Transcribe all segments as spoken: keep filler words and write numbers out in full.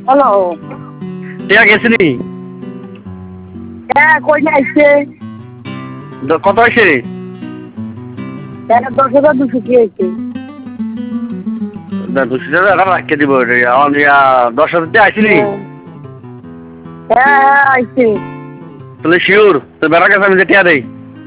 Hello. টিয়া গেছিনি? হ্যাঁ, কই আইছে? কত হয়েছে? হ্যাঁ, দশ হাজার দুশো কি হয়েছে? না দুশো টাকা রাখিয়ে দিব। দশ হাজার টাকা আইসিনি? হ্যাঁ হ্যাঁ আইছে। তাহলে শিওর তো বেড়ার কাছে আমি যে টিয়া দেই।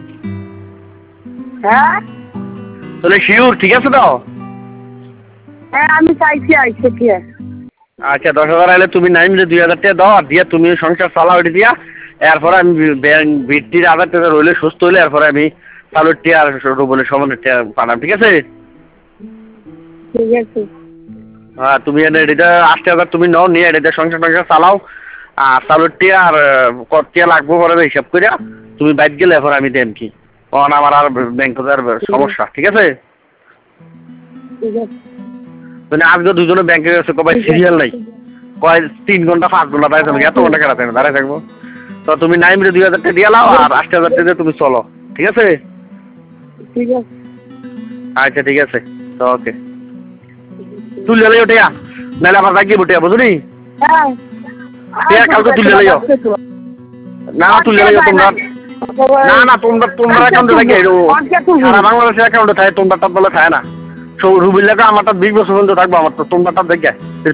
হ্যাঁ তাহলে শিওর ঠিক আছে তো? হ্যাঁ আমি চাইছি আইছে কি আছে। আচ্ছা দশ হাজার আইলে তুমি নাই মিলে দুই হাজার টাকা দাও, আর দিয়া তুমি সংসার চালাও এটা দিয়া। এরপরে আমি ব্যাংক ভিত্তির আধার টাকা রইলে সুস্থ হইলে এরপরে আমি চালুর টিয়া আর রুবলের সমানের টিয়া পাঠাম, ঠিক আছে? ঠিক আছে। হ্যাঁ তুমি এনে এটা আশি হাজার তুমি নাও, নিয়ে এটা সংসার টংসার চালাও। আর চালুর টিয়া আর কত টিয়া লাগবো পরে হিসাব করিয়া তুমি বাইক গেলে এরপর আমি দেন কি, কারণ আমার আর ব্যাংকে আর সমস্যা, ঠিক আছে? ঠিক আছে। মানে আজকে দুজনে ব্যাংকে গেছে, কবাই সিরিয়াল নাই, কয় তিন ঘন্টা পাঁচ ঘন্টা দাঁড়িয়ে থাকবো, এত ঘন্টা কেনা থাকবে দাঁড়িয়ে থাকবো। তো তুমি নাই মিলে দুই হাজার টাকা দিয়ে লাও, আর আশি হাজার টাকা দিয়ে তুমি চলো, ঠিক আছে? ঠিক আছে। আচ্ছা ঠিক আছে, তো ওকে তুলে লইও টিয়া, নাহলে আবার বাইক গিয়ে টিয়া, বুঝলি? হ্যাঁ টিয়া কালকে তুলে লইও। না তুলে লইও তোমরা, না না তোমরা তোমরা অ্যাকাউন্টে থাকে, সারা বাংলাদেশের অ্যাকাউন্টে থাকে, তোমরা তার বলে থাকে না। রুবিল্লাকে আমারটা বিশ বছর পর্যন্ত থাকবো, আমার তো তোমরা তার দেখে